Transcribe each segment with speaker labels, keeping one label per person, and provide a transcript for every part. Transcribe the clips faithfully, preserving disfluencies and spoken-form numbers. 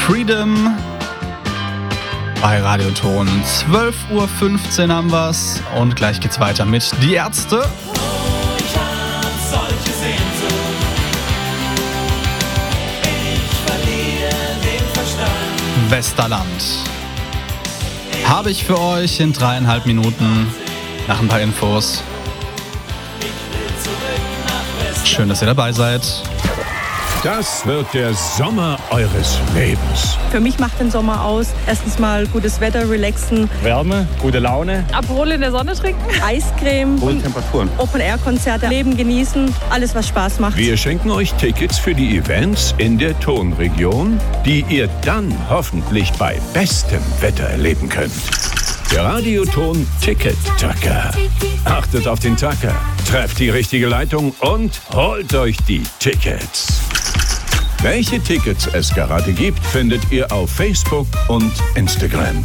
Speaker 1: Freedom bei Radioton. zwölf Uhr fünfzehn haben wir's und gleich geht's weiter mit Die Ärzte.
Speaker 2: Ich hab solche Sehnsucht, ich verliere den Verstand.
Speaker 1: Westerland habe ich für euch in dreieinhalb Minuten nach ein paar Infos. Schön, dass ihr dabei seid.
Speaker 3: Das wird der Sommer eures Lebens.
Speaker 4: Für mich macht den Sommer aus. Erstens mal gutes Wetter, relaxen.
Speaker 5: Wärme, gute Laune.
Speaker 4: Aperol in der Sonne trinken. Eiscreme.
Speaker 5: Hohe Temperaturen.
Speaker 4: Open-Air-Konzerte. Leben genießen. Alles, was Spaß macht.
Speaker 3: Wir schenken euch Tickets für die Events in der Tonregion, die ihr dann hoffentlich bei bestem Wetter erleben könnt. Der Radioton Ticket-Tacker. Achtet auf den Tacker, trefft die richtige Leitung und holt euch die Tickets. Welche Tickets es gerade gibt, findet ihr auf Facebook und Instagram.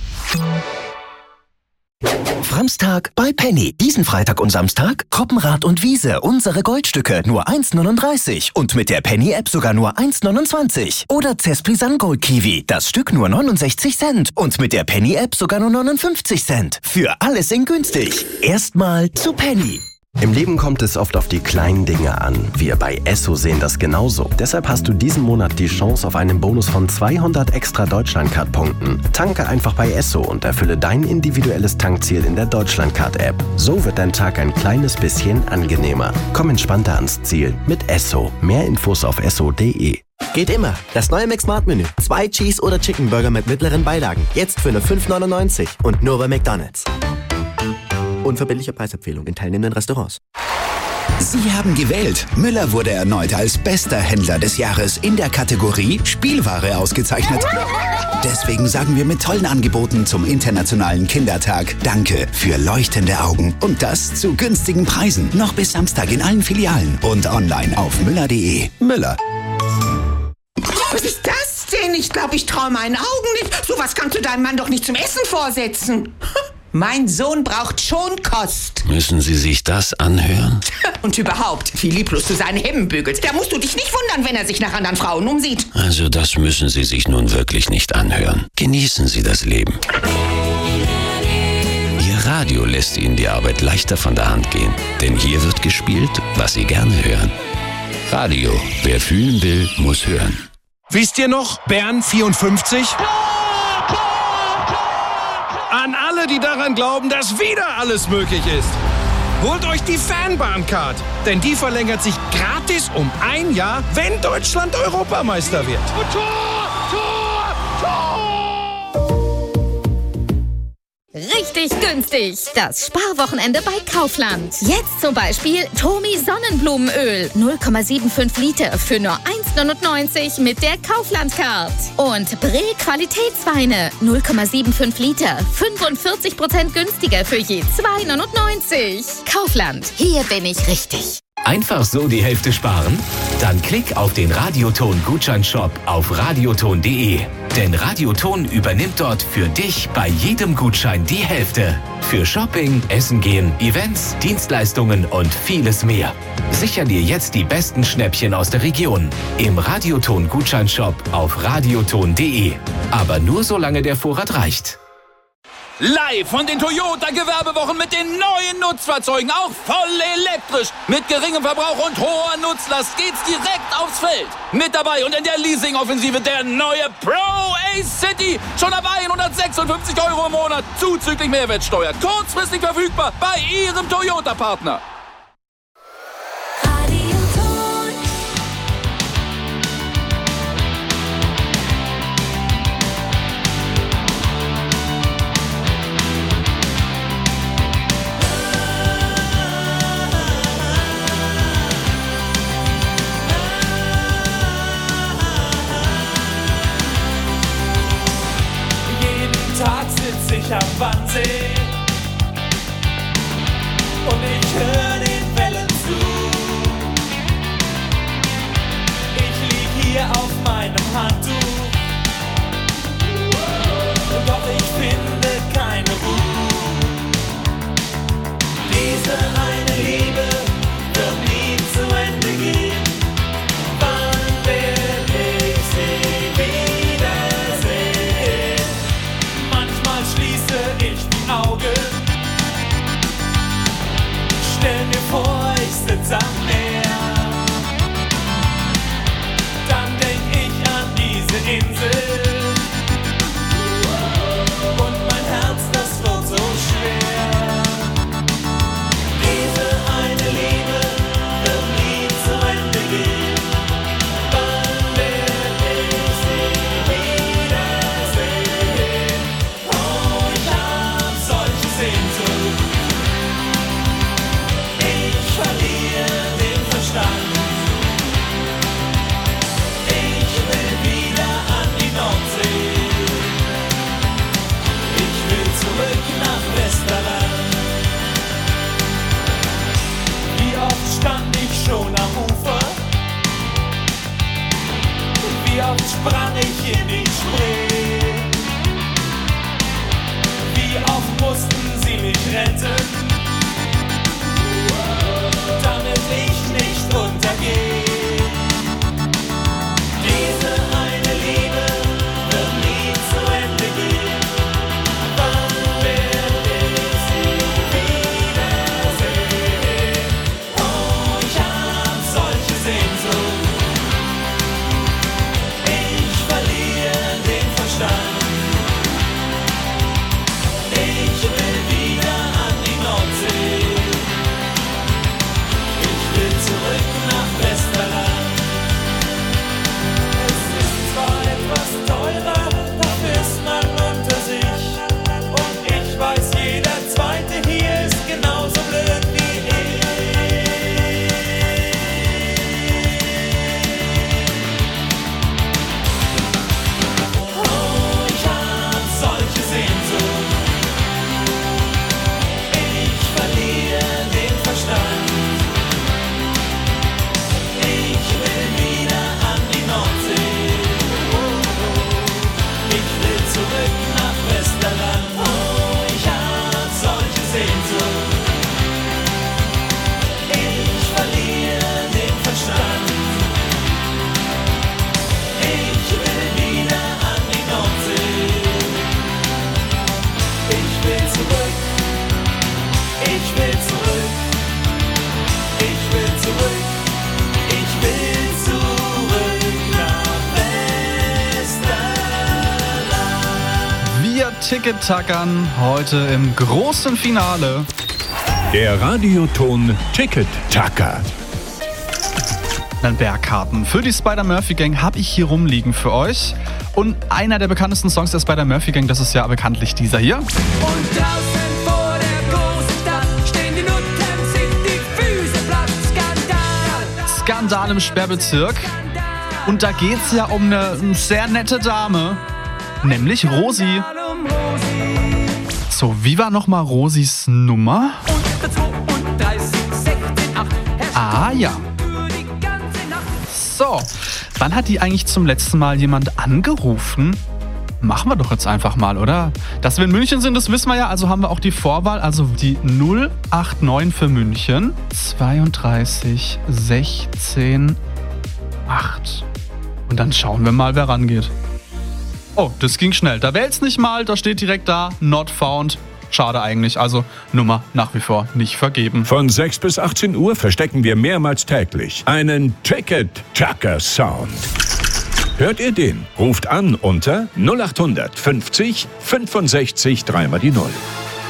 Speaker 6: Framstag bei Penny. Diesen Freitag und Samstag Koppenrad und Wiese, unsere Goldstücke nur eins neununddreißig und mit der Penny-App sogar nur eins neunundzwanzig. Oder Cesplisan Gold Kiwi, das Stück nur neunundsechzig Cent und mit der Penny-App sogar nur neunundfünfzig Cent. Für alles in günstig. Erstmal zu Penny.
Speaker 7: Im Leben kommt es oft auf die kleinen Dinge an. Wir bei Esso sehen das genauso. Deshalb hast du diesen Monat die Chance auf einen Bonus von zweihundert extra Deutschlandcard-Punkten. Tanke einfach bei Esso und erfülle dein individuelles Tankziel in der Deutschlandcard-App. So wird dein Tag ein kleines bisschen angenehmer. Komm entspannter ans Ziel mit Esso. Mehr Infos auf esso punkt de.
Speaker 8: Geht immer. Das neue McSmart-Menü. Zwei Cheese- oder Chicken-Burger mit mittleren Beilagen. Jetzt für nur fünf neunundneunzig und nur bei McDonald's. Unverbindliche Preisempfehlung in teilnehmenden Restaurants.
Speaker 9: Sie haben gewählt. Müller wurde erneut als bester Händler des Jahres in der Kategorie Spielware ausgezeichnet. Deswegen sagen wir mit tollen Angeboten zum Internationalen Kindertag Danke für leuchtende Augen. Und das zu günstigen Preisen. Noch bis Samstag in allen Filialen und online auf müller punkt de. Müller.
Speaker 10: Was ist das denn? Ich glaube, ich traue meinen Augen nicht. So was kannst du deinem Mann doch nicht zum Essen vorsetzen. Mein Sohn braucht Schonkost.
Speaker 11: Müssen Sie sich das anhören?
Speaker 10: Und überhaupt, wie lieblos du seine Hemden bügelst. Da musst du dich nicht wundern, wenn er sich nach anderen Frauen umsieht.
Speaker 11: Also das müssen Sie sich nun wirklich nicht anhören. Genießen Sie das Leben. Ihr Radio lässt Ihnen die Arbeit leichter von der Hand gehen. Denn hier wird gespielt, was Sie gerne hören. Radio. Wer fühlen will, muss hören.
Speaker 12: Wisst ihr noch, Bern vierundfünfzig? An alle, die daran glauben, dass wieder alles möglich ist. Holt euch die Fanbahncard, denn die verlängert sich gratis um ein Jahr, wenn Deutschland Europameister wird. Und Tor, Tor, Tor!
Speaker 13: Richtig günstig. Das Sparwochenende bei Kaufland. Jetzt zum Beispiel Tomi Sonnenblumenöl. null Komma fünfundsiebzig Liter für nur eins neunundneunzig mit der Kaufland-Card. Und Bre Qualitätsweine. null Komma fünfundsiebzig Liter. fünfundvierzig Prozent günstiger für je zwei neunundneunzig. Kaufland. Hier bin ich richtig.
Speaker 14: Einfach so die Hälfte sparen? Dann klick auf den Radioton-Gutscheinshop auf radioton punkt de. Denn Radioton übernimmt dort für dich bei jedem Gutschein die Hälfte. Für Shopping, Essen gehen, Events, Dienstleistungen und vieles mehr. Sicher dir jetzt die besten Schnäppchen aus der Region. Im Radioton-Gutscheinshop auf radioton punkt de. Aber nur solange der Vorrat reicht.
Speaker 15: Live von den Toyota-Gewerbewochen mit den neuen Nutzfahrzeugen, auch voll elektrisch. Mit geringem Verbrauch und hoher Nutzlast geht's direkt aufs Feld. Mit dabei und in der Leasing-Offensive der neue Pro Ace City. Schon ab hundertsechsundfünfzig Euro im Monat, zuzüglich Mehrwertsteuer. Kurzfristig verfügbar bei Ihrem Toyota-Partner.
Speaker 2: Ich am Wannsee und ich höre den Wellen zu. Ich lieg hier auf meinem Handtuch, doch ich finde keine Ruhe. Diese eine Liebe wird nie zu Ende gehen. Wann werde ich sie wieder in die Spree. Wie oft mussten sie mich retten, damit ich nicht untergehe. Diese eine Liebe wird nie zu Ende gehen. Wann werde ich sie wiedersehen? Oh, ich hab solche Sehnsucht. Ich verliere den Verstand. Ich will wieder an die Nordsee. Ich will zurück nach Westerland. Es ist zwar etwas teurer, dafür ist man unter sich. Und ich weiß, jeder Zweite hier ist genauso blöd wie ich. Oh, ich hab solche Sehnsucht. Ich verliere den Verstand. Ich will wieder an die Nordsee. Ich will zurück nach Westerland. Oh, ich hab solche Sehnsucht. Ich verliere den Verstand. Ich will wieder an die Nordsee. Ich will zurück. Ich will zurück. Ich will zurück. Ich will zurück nach Westerland.
Speaker 1: Wir Ticket-Tackern heute im großen Finale.
Speaker 3: Der Radioton Ticket-Tacker.
Speaker 1: Dann Bergkarten für die Spider-Murphy-Gang habe ich hier rumliegen für euch. Und einer der bekanntesten Songs der Spider-Murphy-Gang, das ist ja bekanntlich dieser hier.
Speaker 2: Und draußen vor der großen Stadt stehen die Nutten, sich die Füße platt. Skandal.
Speaker 1: Skandal im Sperrbezirk. Und da geht es ja um eine sehr nette Dame, nämlich Rosi.
Speaker 2: Um Rosi.
Speaker 1: So, wie war nochmal Rosis Nummer?
Speaker 2: Unter zweiunddreißig, sechzehn, acht.
Speaker 1: Ah ja.
Speaker 2: Die ganze Nacht.
Speaker 1: So, wann hat die eigentlich zum letzten Mal jemand angerufen? Machen wir doch jetzt einfach mal, oder? Dass wir in München sind, das wissen wir ja. Also haben wir auch die Vorwahl, also die null acht neun für München. zweiunddreißig, sechzehn, acht. Und dann schauen wir mal, wer rangeht. Oh, das ging schnell. Da wählt's nicht mal, da steht direkt da, not found. Schade eigentlich, also Nummer nach wie vor nicht vergeben.
Speaker 3: Von sechs bis achtzehn Uhr verstecken wir mehrmals täglich einen Ticket-Tacker-Sound. Hört ihr den? Ruft an unter null acht fünfzig fünfundsechzig dreimal die Null.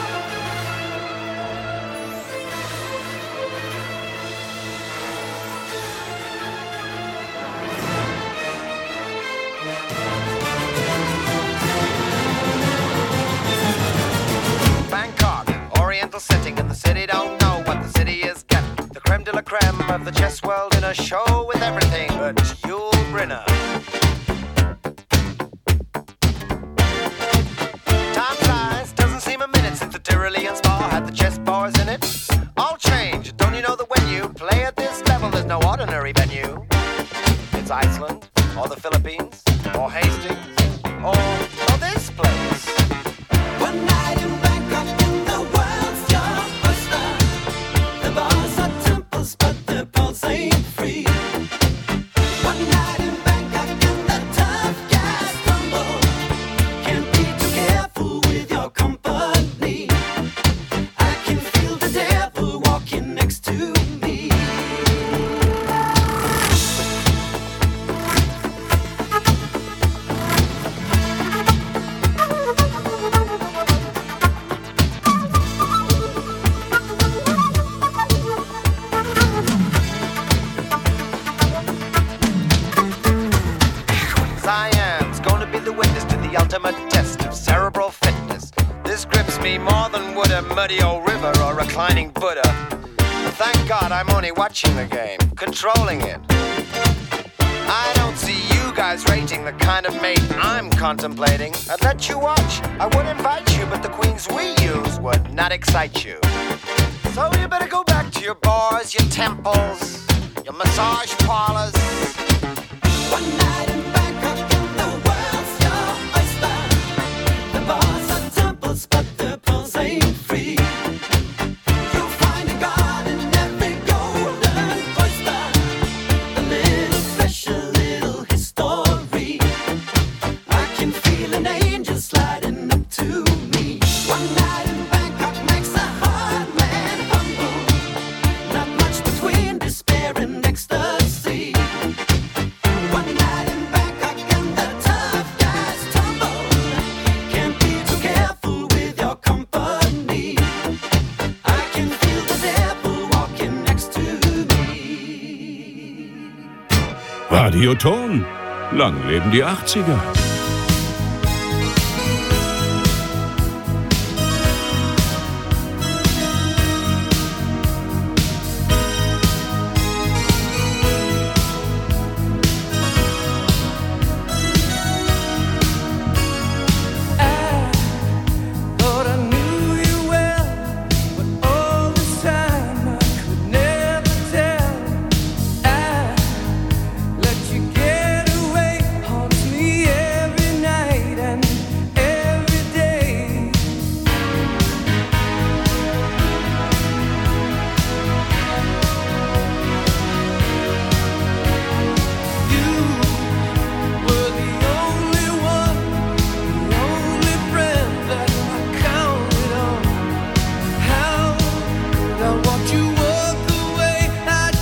Speaker 5: Bangkok, oriental setting in the city, don't know what the city is getting. The creme de la creme of the chess world in a show with everything but Yul Brynner. Time flies, doesn't seem a minute since the Tyrolean Spa had the chess bars in it. All change, don't you know that when you play at this level, there's no ordinary venue? It's Iceland, or the Philippines, or Hastings, or, or this place. One night in Bangkok in the world's blockbuster. The bars are temples, but the pulse ain't free. One night in Bangkok in the tough gas rumble. Can't be too careful with your company. I can feel the devil walking next to me. Siam's gonna be the witness to the ultimate test of cerebral fitness. This grips me more than would a muddy old river or reclining Buddha. Thank God I'm only watching the game, controlling it. I don't see you guys rating the kind of mate I'm contemplating. I'd let you watch, I would invite you, but the queens we use would not excite you. So you better go back to your bars, your temples, your massage parlors. One night in Bangkok in the world's
Speaker 2: can feel an angel sliding up to me. One night in Bangkok makes a hard man humble. Not much between despair and ecstasy. One night in Bangkok and the tough guys tumble. Can't be too careful with your company. I can feel the devil walking next to me.
Speaker 3: Radioton. Lang leben die achtziger.